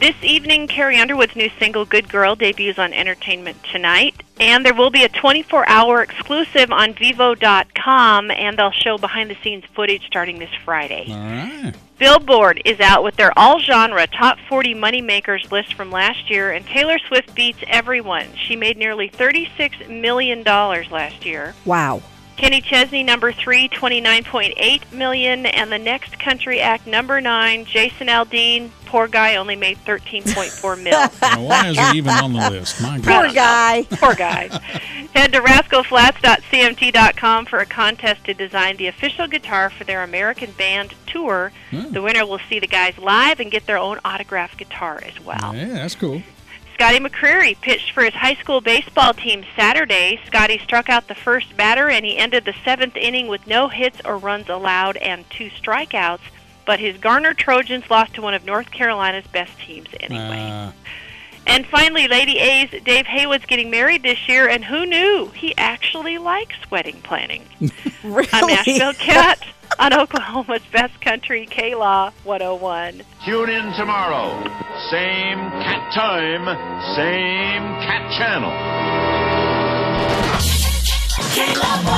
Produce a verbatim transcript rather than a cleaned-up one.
This evening, Carrie Underwood's new single, Good Girl, debuts on Entertainment Tonight. And there will be a twenty-four hour exclusive on Vivo dot com, and they'll show behind-the-scenes footage starting this Friday. All right. Billboard is out with their all-genre Top forty Moneymakers list from last year, and Taylor Swift beats everyone. She made nearly thirty-six million dollars last year. Wow. Kenny Chesney, number three, twenty-nine point eight million dollars, and the next country act, number nine, Jason Aldean, poor guy, only made thirteen point four million dollars. Now, why is it even on the list? My God. Poor guy. Poor guy. Head to rascal flats dot c m t dot com for a contest to design the official guitar for their American band tour. Oh. The winner will see the guys live and get their own autographed guitar as well. Yeah, that's cool. Scotty McCreery pitched for his high school baseball team Saturday. Scotty struck out the first batter, and he ended the seventh inning with no hits or runs allowed and two strikeouts. But his Garner Trojans lost to one of North Carolina's best teams anyway. Uh, And finally, Lady A's Dave Haywood's getting married this year, and who knew? He actually likes wedding planning. Really? I'm Asheville Cat on Oklahoma's Best Country, K-Law one oh one. Tune in tomorrow. Same cat time, same cat channel. K-Law